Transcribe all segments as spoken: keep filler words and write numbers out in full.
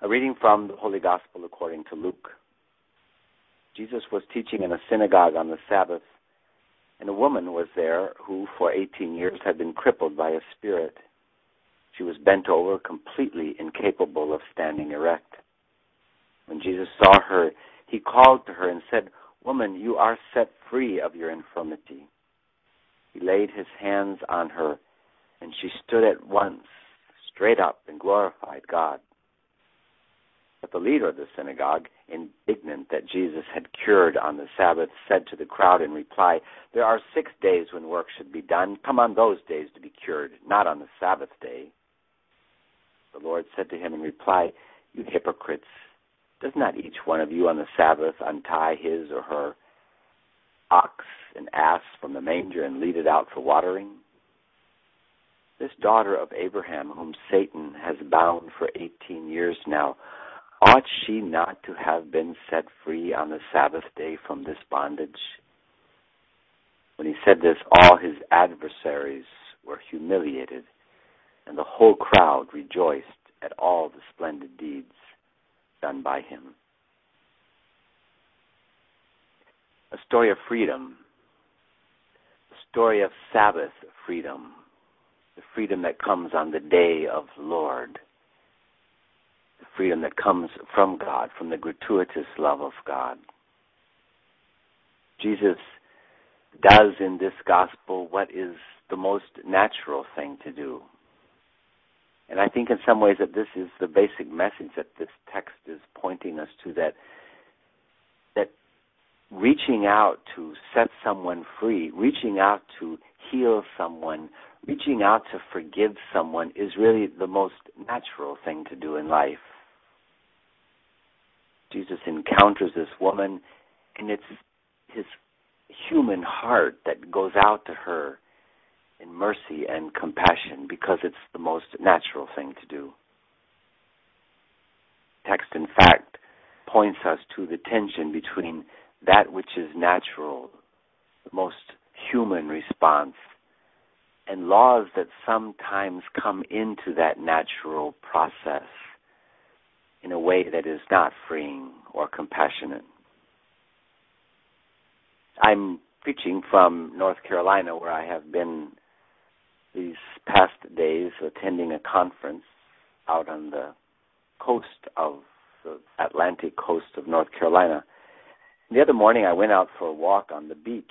A reading from the Holy Gospel according to Luke. Jesus was teaching in a synagogue on the Sabbath, and a woman was there who for eighteen years had been crippled by a spirit. She was bent over, completely incapable of standing erect. When Jesus saw her, he called to her and said, "Woman, you are set free of your infirmity." He laid his hands on her, and she stood at once, straight up, and glorified God. But the leader of the synagogue, indignant that Jesus had cured on the Sabbath, said to the crowd in reply, "There are six days when work should be done. Come on those days to be cured, not on the Sabbath day." The Lord said to him in reply, "You hypocrites, does not each one of you on the Sabbath untie his or her ox and ass from the manger and lead it out for watering? This daughter of Abraham, whom Satan has bound for eighteen years now, ought she not to have been set free on the Sabbath day from this bondage?" When he said this, all his adversaries were humiliated, and the whole crowd rejoiced at all the splendid deeds done by him. A story of freedom, a story of Sabbath freedom, the freedom that comes on the day of the Lord, the freedom that comes from God, from the gratuitous love of God. Jesus does in this gospel what is the most natural thing to do. And I think in some ways that this is the basic message that this text is pointing us to, that that reaching out to set someone free, reaching out to heal someone, reaching out to forgive someone is really the most natural thing to do in life. Jesus encounters this woman, and it's his human heart that goes out to her in mercy and compassion because it's the most natural thing to do. Text, in fact, points us to the tension between that which is natural, the most human response, and laws that sometimes come into that natural process in a way that is not freeing or compassionate. I'm preaching from North Carolina, where I have been these past days attending a conference out on the coast of the Atlantic coast of North Carolina. The other morning I went out for a walk on the beach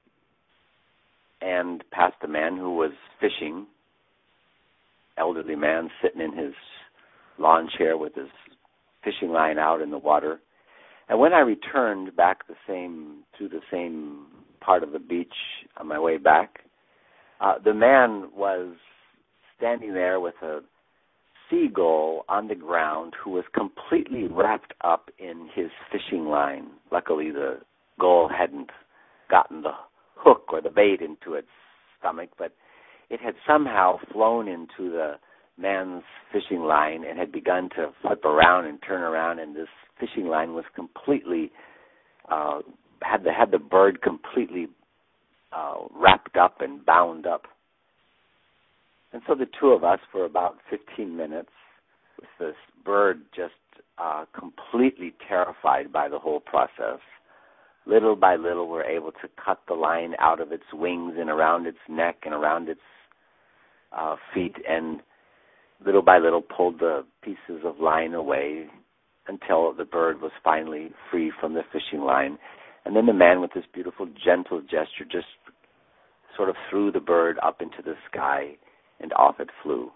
and passed a man who was fishing, elderly man sitting in his lawn chair with his fishing line out in the water. And when I returned back the same through the same part of the beach on my way back, uh, the man was standing there with a seagull on the ground who was completely wrapped up in his fishing line. Luckily, the gull hadn't gotten the hook or the bait into its stomach, but it had somehow flown into the man's fishing line and had begun to flip around and turn around, and this fishing line was completely uh, had the had the bird completely uh, wrapped up and bound up. And so the two of us, for about fifteen minutes, with this bird just uh, completely terrified by the whole process, little by little we're able to cut the line out of its wings and around its neck and around its uh, feet, and little by little pulled the pieces of line away until the bird was finally free from the fishing line. And then the man, with this beautiful, gentle gesture, just sort of threw the bird up into the sky, and off it flew.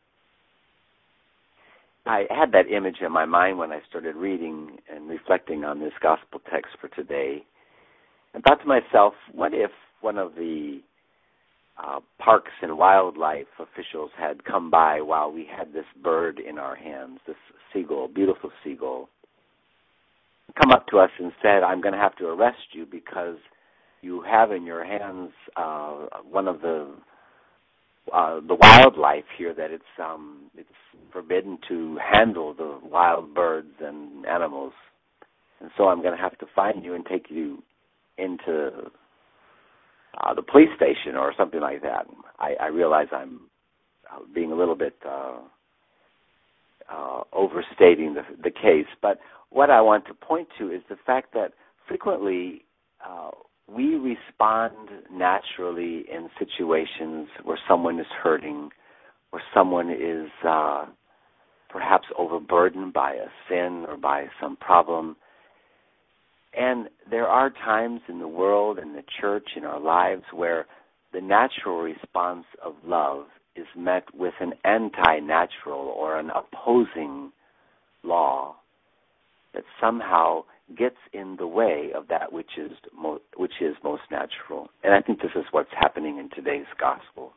I had that image in my mind when I started reading and reflecting on this gospel text for today, and thought to myself, what if one of the uh, parks and wildlife officials had come by while we had this bird in our hands, this seagull, beautiful seagull, come up to us and said, "I'm going to have to arrest you because you have in your hands uh, one of the uh, the wildlife here that it's um, it's forbidden to handle the wild birds and animals, and so I'm going to have to find you and take you into uh, the police station or something like that." I, I realize I'm being a little bit uh, uh, overstating the, the case. But what I want to point to is the fact that frequently uh, we respond naturally in situations where someone is hurting, where someone is uh, perhaps overburdened by a sin or by some problem. And there are times in the world, in the church, in our lives, where the natural response of love is met with an anti-natural or an opposing law that somehow gets in the way of that which is mo- which is most natural. And I think this is what's happening in today's gospel.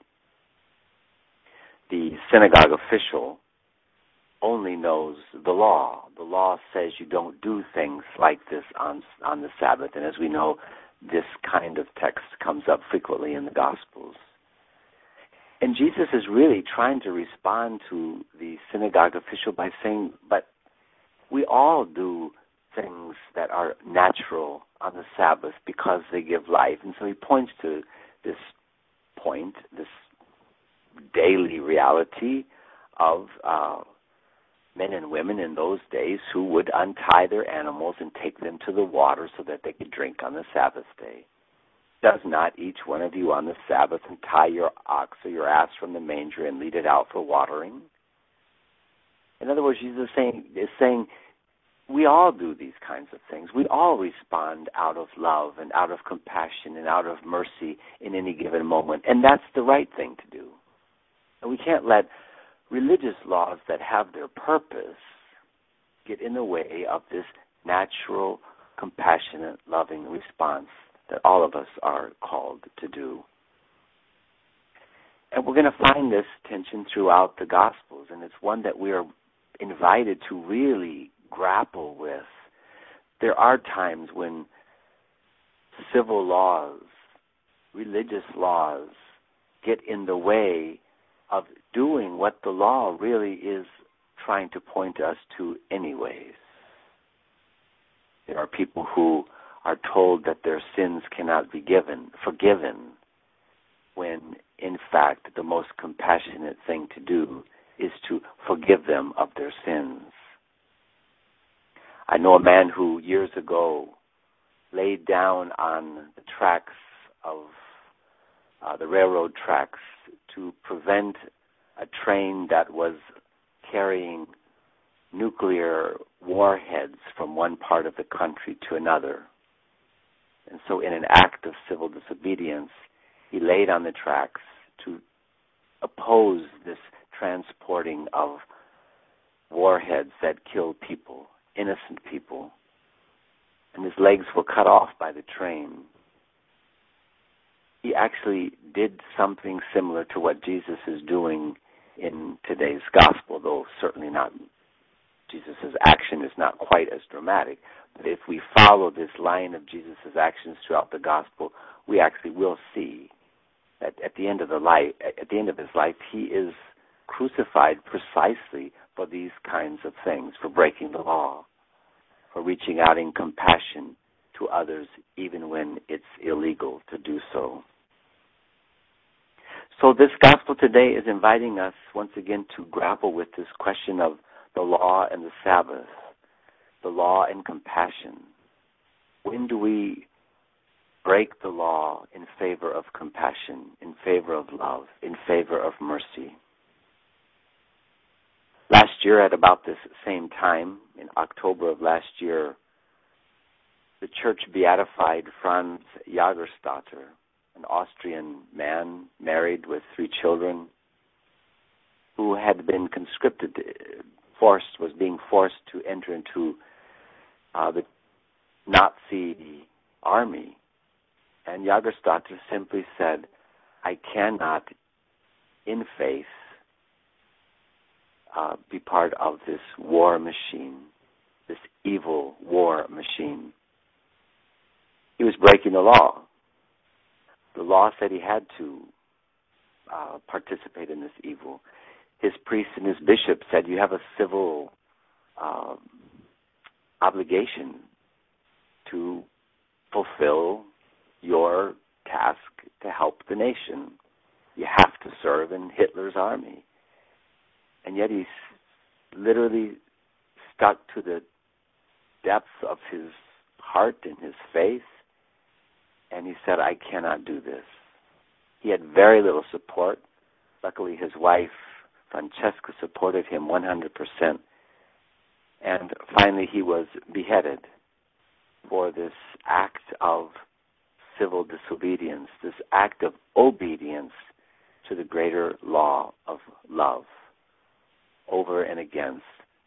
The synagogue official only knows the law. The law says you don't do things like this on on the Sabbath. And as we know, this kind of text comes up frequently in the Gospels. And Jesus is really trying to respond to the synagogue official by saying, but we all do things that are natural on the Sabbath because they give life. And so he points to this point, this daily reality of uh, men and women in those days who would untie their animals and take them to the water so that they could drink on the Sabbath day. Does not each one of you on the Sabbath untie your ox or your ass from the manger and lead it out for watering? In other words, Jesus is saying, is saying we all do these kinds of things. We all respond out of love and out of compassion and out of mercy in any given moment. And that's the right thing to do. And we can't let religious laws that have their purpose get in the way of this natural, compassionate, loving response that all of us are called to do. And we're going to find this tension throughout the Gospels, and it's one that we are invited to really grapple with. There are times when civil laws, religious laws, get in the way of doing what the law really is trying to point us to anyways. There are people who are told that their sins cannot be given, forgiven, when in fact the most compassionate thing to do is to forgive them of their sins. I know a man who years ago laid down on the tracks of uh, the railroad tracks to prevent a train that was carrying nuclear warheads from one part of the country to another. And so in an act of civil disobedience, he laid on the tracks to oppose this transporting of warheads that kill people, innocent people. And his legs were cut off by the train. He actually did something similar to what Jesus is doing in today's gospel, though certainly not, Jesus' action is not quite as dramatic. But if we follow this line of Jesus' actions throughout the gospel, we actually will see that at the end of the life, at the end of his life, he is crucified precisely for these kinds of things, for breaking the law, for reaching out in compassion to others, even when it's illegal to do so. So this gospel today is inviting us once again to grapple with this question of the law and the Sabbath, the law and compassion. When do we break the law in favor of compassion, in favor of love, in favor of mercy? Last year at about this same time, in October of last year, the church beatified Franz Jagerstatter, an Austrian man married with three children, who had been conscripted, forced, was being forced to enter into uh, the Nazi army. And Jagerstatter simply said, I cannot, in faith, uh, be part of this war machine, this evil war machine. He was breaking the law. The law said he had to uh, participate in this evil. His priest and his bishop said you have a civil uh, obligation to fulfill your task to help the nation. You have to serve in Hitler's army. And yet he literally stuck to the depths of his heart and his faith, and he said, I cannot do this. He had very little support. Luckily, his wife, Francesca, supported him one hundred percent. And finally, he was beheaded for this act of civil disobedience, this act of obedience to the greater law of love, over and against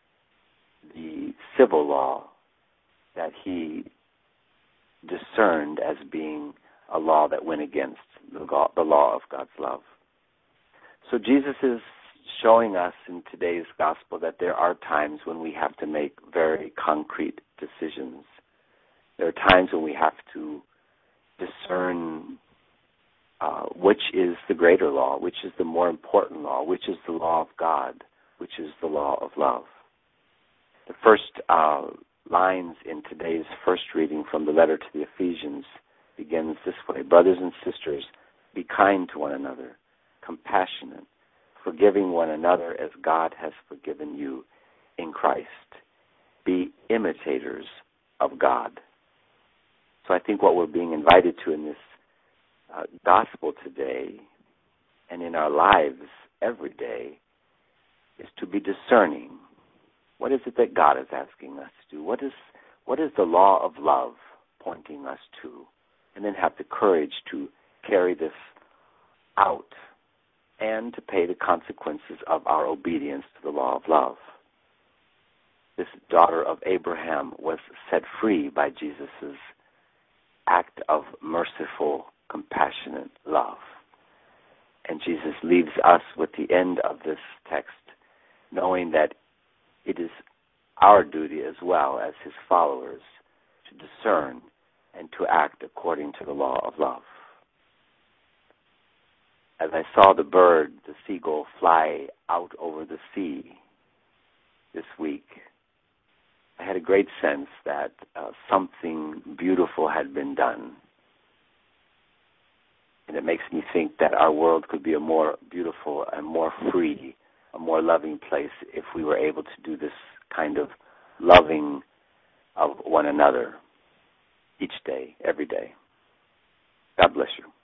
the civil law that he discerned as being a law that went against the law of God's love. So Jesus is showing us in today's gospel that there are times when we have to make very concrete decisions. There are times when we have to discern uh, which is the greater law, which is the more important law, which is the law of God, which is the law of love. The first uh, lines in today's first reading from the letter to the Ephesians begins this way: Brothers and sisters, be kind to one another, compassionate, forgiving one another as God has forgiven you in Christ. Be imitators of God. So I think what we're being invited to in this uh, gospel today and in our lives every day is to be discerning. What is it that God is asking us to do? What is what is the law of love pointing us to? And then have the courage to carry this out and to pay the consequences of our obedience to the law of love. This daughter of Abraham was set free by Jesus' act of merciful, compassionate love. And Jesus leaves us with the end of this text, knowing that it is our duty as well as his followers to discern and to act according to the law of love. As I saw the bird, the seagull, fly out over the sea this week, I had a great sense that uh, something beautiful had been done. And it makes me think that our world could be a more beautiful and more free, a more loving place if we were able to do this kind of loving of one another each day, every day. God bless you.